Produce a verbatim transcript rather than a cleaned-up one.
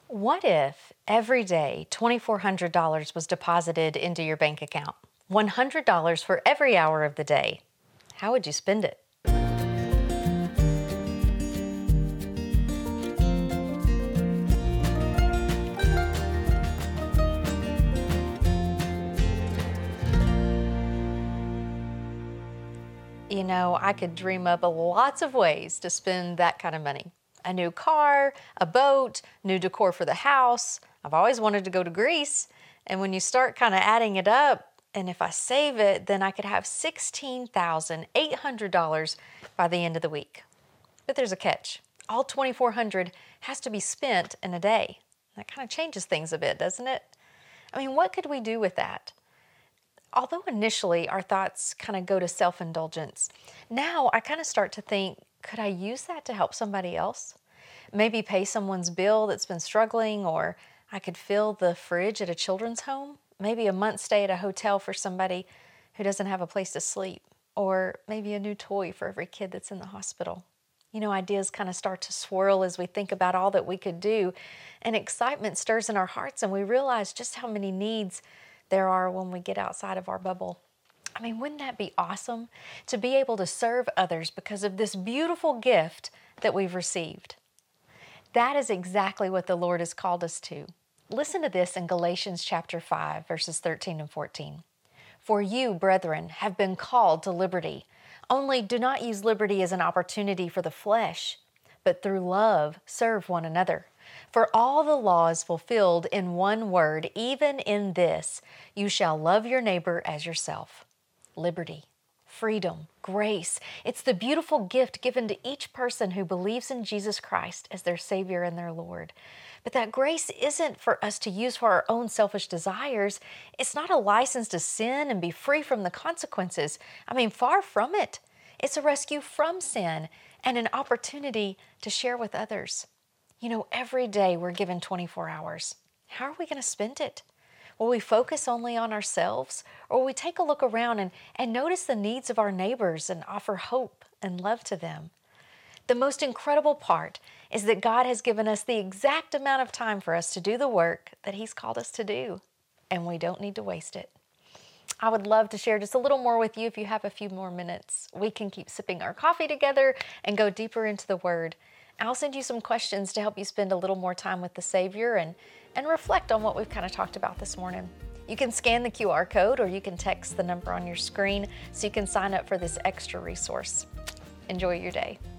What if every day twenty-four hundred dollars was deposited into your bank account? one hundred dollars for every hour of the day. How would you spend it? You know, I could dream up lots of ways to spend that kind of money. A new car, a boat, new decor for the house. I've always wanted to go to Greece. And when you start kind of adding it up, and if I save it, then I could have sixteen thousand eight hundred dollars by the end of the week. But there's a catch. All twenty-four hundred dollars has to be spent in a day. That kind of changes things a bit, doesn't it? I mean, what could we do with that? Although initially our thoughts kind of go to self-indulgence, now I kind of start to think, could I use that to help somebody else? Maybe pay someone's bill that's been struggling, or I could fill the fridge at a children's home. Maybe a month stay at a hotel for somebody who doesn't have a place to sleep, or maybe a new toy for every kid that's in the hospital. You know, ideas kind of start to swirl as we think about all that we could do, and excitement stirs in our hearts, and we realize just how many needs there are when we get outside of our bubble. I mean, wouldn't that be awesome to be able to serve others because of this beautiful gift that we've received? That is exactly what the Lord has called us to. Listen to this in Galatians chapter five, verses thirteen and fourteen. For you, brethren, have been called to liberty. Only do not use liberty as an opportunity for the flesh, but through love serve one another. For all the law is fulfilled in one word, even in this, you shall love your neighbor as yourself. Liberty, freedom, grace. It's the beautiful gift given to each person who believes in Jesus Christ as their Savior and their Lord. But that grace isn't for us to use for our own selfish desires. It's not a license to sin and be free from the consequences. I mean, far from it. It's a rescue from sin and an opportunity to share with others. You know, every day we're given twenty-four hours. How are we going to spend it? Will we focus only on ourselves, or will we take a look around and, and notice the needs of our neighbors and offer hope and love to them? The most incredible part is that God has given us the exact amount of time for us to do the work that He's called us to do, and we don't need to waste it. I would love to share just a little more with you if you have a few more minutes. We can keep sipping our coffee together and go deeper into the Word. I'll send you some questions to help you spend a little more time with the Savior and, and reflect on what we've kind of talked about this morning. You can scan the Q R code, or you can text the number on your screen so you can sign up for this extra resource. Enjoy your day.